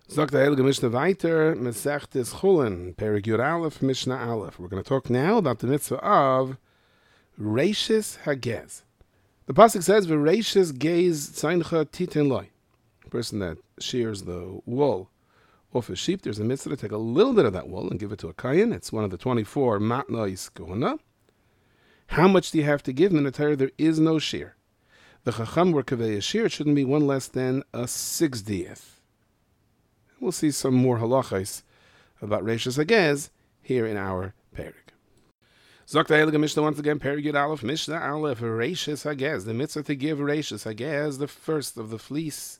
Sagt der Heilige Mishnah weiter, Mesechtes Chulin, Perek Yud Aleph, Mishnah Aleph. We're going to talk now about the mitzvah of Reishis Hagez. The pasuk says, "V'reishis gez tzeincha titin loy." The person that shears the wool off a sheep, there's a mitzvah to take a little bit of that wool and give it to a kayin. It's one of the 24 matnois kohuna. How much do you have to give? In the Torah, there is no shear. The chacham were kavei a shear. It shouldn't be one less than a 60th. We'll see some more halachas about Reishis Hagez here in our parak. Zok the Heilige Mishnah once again, Perek Yud Aleph, Mishnah Aleph, Reishis Hagez, the mitzvah to give Reishis Hagez, the first of the fleece.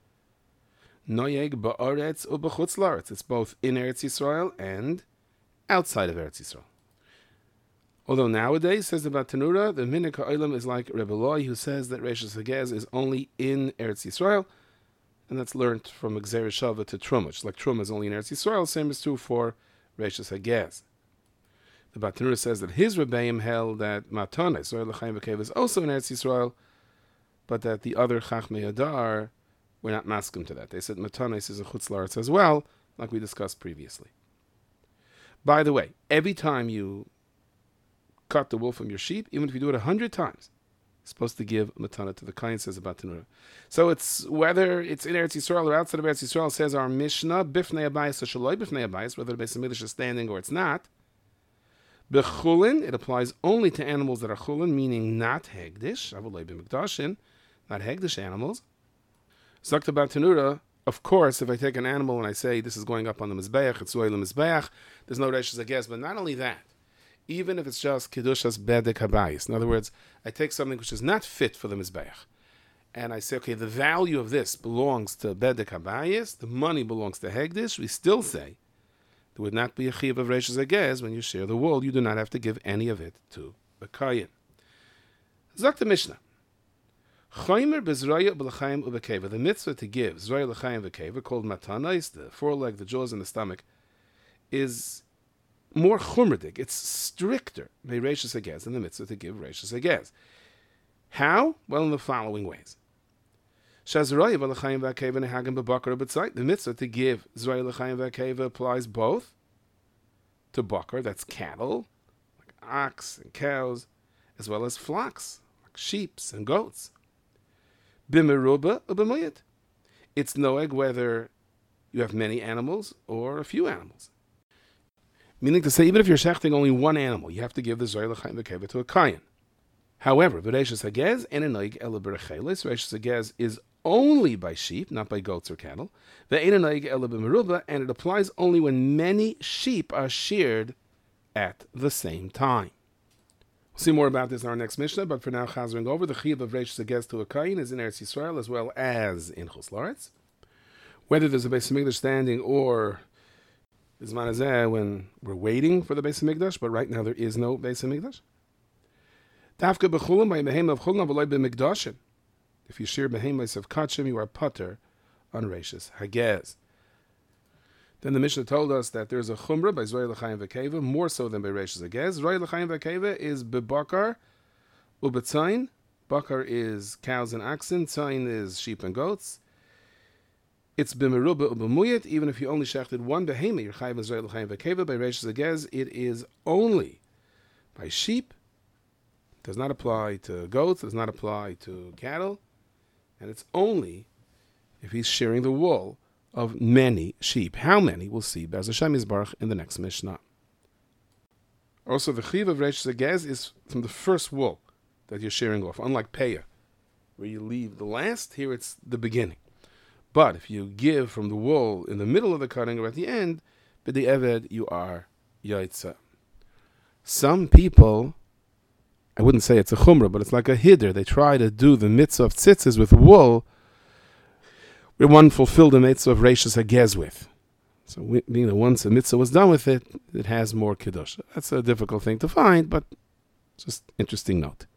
Noyeg ba'aretz u'b'chutz la'aretz. It's both in Eretz Yisrael and outside of Eretz Yisrael. Although nowadays, says about Tanura, the Minhag HaOlam is like Rebbe Loi, who says that Reishis Hagez is only in Eretz Yisrael, and that's learned from Gzeir Shava to Truma. Just like Truma is only in Eretz Yisrael, same is true for Reishis Hagez. The Batanura says that his Rebbeim held that Matana, Zohar L'chaim V'Keva, is also in Eretz Yisrael, but that the other Chachmei Adar were not maskim to that. They said Matanis is a Chutz La'aretz as well, like we discussed previously. By the way, every time you cut the wool from your sheep, even if you do it 100 times, you're supposed to give Matana to the Kain, says about Tanura. So it's whether it's in Eretz Yisrael or outside of Eretz Yisrael, says our Mishnah, Bifnei Abayis or Shaloi Bifnei Abayis, whether the Beis HaMikdash is standing or it's not. Bechulin, it applies only to animals that are chulin, meaning not hegdish, avulei b'mikdashin, not hegdish animals. Zakta Batanura, of course, if I take an animal and I say this is going up on the mizbeach, it's oil mizbeach, there's no reishis hagez. But not only that, even if it's just kedushas bedek habayis, in other words, I take something which is not fit for the mizbeach, and I say, okay, the value of this belongs to bedek habayis, the money belongs to hegdish, we still say there would not be a chiyuv of reishis hagez when you share the wool. You do not have to give any of it to the kayin. Zakta Mishnah. Chaymer bezraya b'l'chaim u'b'keva. The mitzvah to give zraya l'chaim v'keva, called matanais, the foreleg, the jaws, and the stomach, is more chumradik. It's stricter by reishis hagez than the mitzvah to give reishis hagez. How? Well, in the following ways. Shazraya b'l'chaim v'keva nehagim b'bakar b'tzait. The mitzvah to give zraya l'chaim v'keva applies both to bakar, that's cattle, like ox and cows, as well as flocks, like sheep and goats. Bimeruba or b'muyat. It's noeg whether you have many animals or a few animals. Meaning to say, even if you're shechting only one animal, you have to give the zoy l'chaim v'keva to a kayin. However, v'reishis hagez and a noeg ela b'rechelis. Reishis hagez is only by sheep, not by goats or cattle. Ve'en a noeg ela b'meruba, and it applies only when many sheep are sheared at the same time. We'll see more about this in our next Mishnah, but for now, chazering over, the chiyuv of reishis hagez to a kayin is in Eretz Yisrael as well as in Chutz La'aretz. Whether there's a Beis HaMikdash standing or Bizman hazeh when we're waiting for the Beis HaMikdash, but right now there is no Beis HaMikdash. Dafka b'chulim by behema of chulin v'loy b'mikdashin. If you shear behemas of kachim, you are putter on reishis hagez. Then the Mishnah told us that there's a chumrah by Zoy L'chaim V'Keva, more so than by Reishis Hagez. Zoy L'chaim V'Keva is bebakar ubetzayin. Bakar is cows and oxen. Tzayin is sheep and goats. It's b'meruba ubemuyat. Even if you only shechted one behema, you're chayiv Zoy L'chaim V'Keva. By Reishis Hagez, it is only by sheep. It does not apply to goats. It does not apply to cattle. And it's only if he's shearing the wool of many sheep. How many? We'll see Be'ez Hashem Yisbarach in the next Mishnah. Also, the chiyuv of Reishis Hagez is from the first wool that you're shearing off, unlike Peah, where you leave the last. Here it's the beginning. But if you give from the wool in the middle of the cutting or at the end, b'di eved, you are yaitza. Some people, I wouldn't say it's a chumrah, but it's like a hiddur. They try to do the mitzvah of tzitzis with wool, where one fulfilled the mitzvah of Reishis Hagez with. So being that once the mitzvah was done with it, it has more kiddush. That's a difficult thing to find, but just interesting note.